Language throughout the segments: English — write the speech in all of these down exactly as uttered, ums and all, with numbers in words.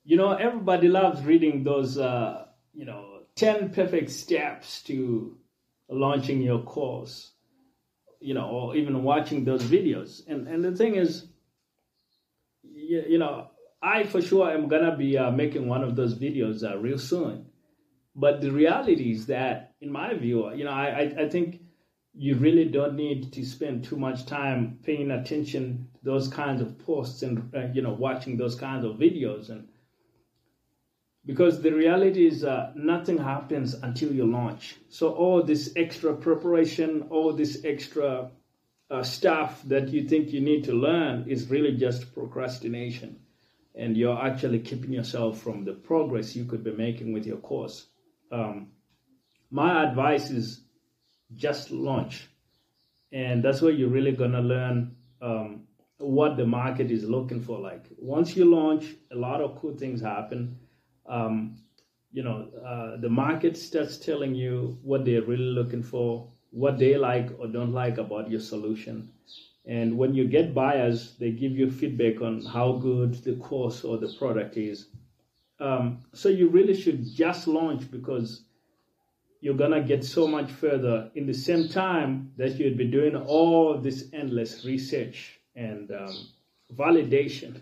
You know, everybody loves reading those, uh, you know, ten perfect steps to launching your course, you know, or even watching those videos. And and the thing is, you, you know, I for sure am gonna be uh, making one of those videos uh, real soon. But the reality is that, in my view, you know, I I, I think you really don't need to spend too much time paying attention to those kinds of posts and uh, you know watching those kinds of videos, and because the reality is uh, nothing happens until you launch. So all this extra preparation, all this extra uh, stuff that you think you need to learn is really just procrastination, and you're actually keeping yourself from the progress you could be making with your course. um, my advice is just launch, and that's where you're really gonna learn um, what the market is looking for. Like once you launch, a lot of cool things happen. um, you know, uh, the market starts telling you what they're really looking for, what they like or don't like about your solution. And when you get buyers, they give you feedback on how good the course or the product is. Um, so you really should just launch, because you're gonna get so much further in the same time that you'd be doing all this endless research and um, validation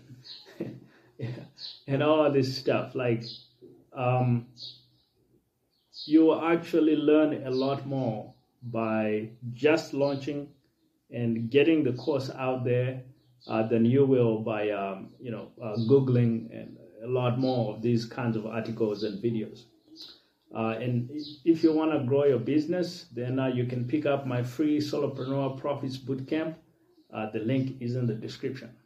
and all this stuff. Like um, you will actually learn a lot more by just launching and getting the course out there uh, than you will by um, you know uh, Googling and a lot more of these kinds of articles and videos. Uh, and if you want to grow your business, then uh, you can pick up my free Solopreneur Profits Bootcamp. Uh, the link is in the description.